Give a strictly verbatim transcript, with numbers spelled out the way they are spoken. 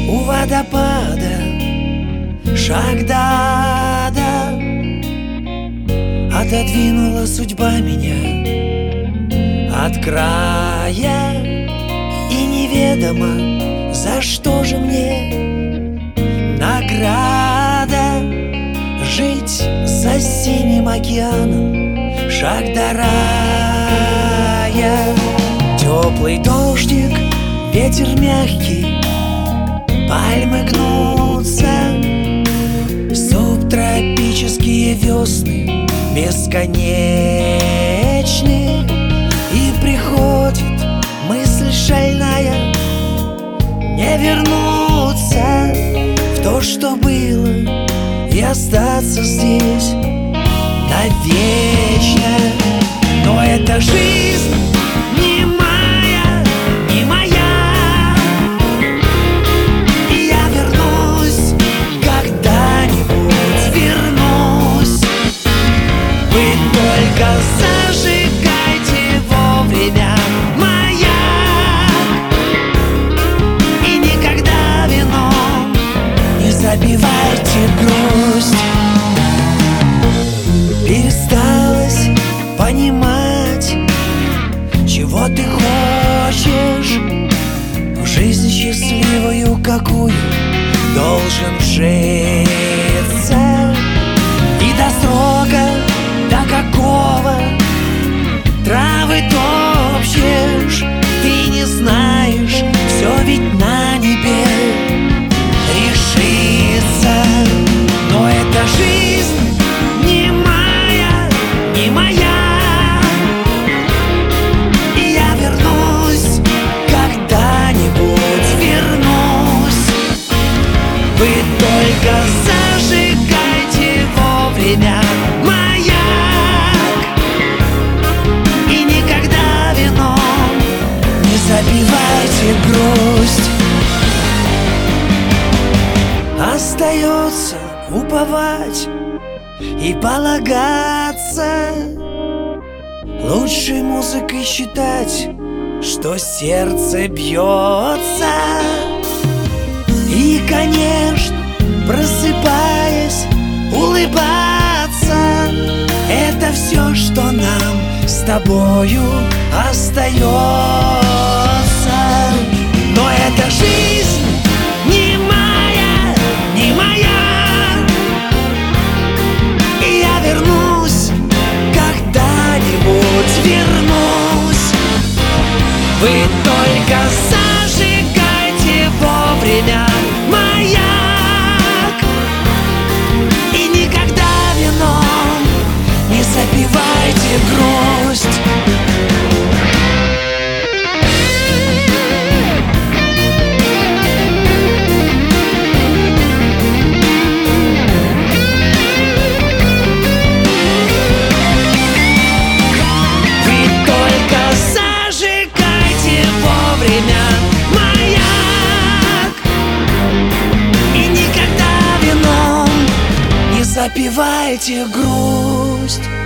у водопада, шаг до ада. Отодвинула судьба меня от края, и неведомо, за что же мне награда. Жить за синим океаном, шаг до рая. Теплый дождик, ветер мягкий, пальмы гнутся. Субтропические весны бесконечны. И приходит мысль шальная: не вернуться в то, что было, и остаться здесь навечно. Но эта жизнь не моя, не моя, и я вернусь, когда-нибудь вернусь. Вы только зажигайте вовремя маяк, и никогда вином не забивайте грусть. Пересталось понимать, чего ты хочешь, в жизнь счастливую какую должен вжиться. И до срока, до какого травы топчешь, ты не знаешь, все ведь на небе решится. Но эта жизнь не моя, не моя, и я вернусь, когда-нибудь вернусь. Вы только зажигайте вовремя маяк, и никогда вином не забивайте грусть. Остается уповать и полагаться, лучшей музыкой считать, что сердце бьется. И, конечно, просыпаясь, улыбаться. Это все, что нам с тобою остается. Но эта жизнь не моя, не моя, и я вернусь, когда-нибудь вернусь. Вы только зажигайте вовремя маяк, и никогда вином не забивайте грусть. Запивайте грусть.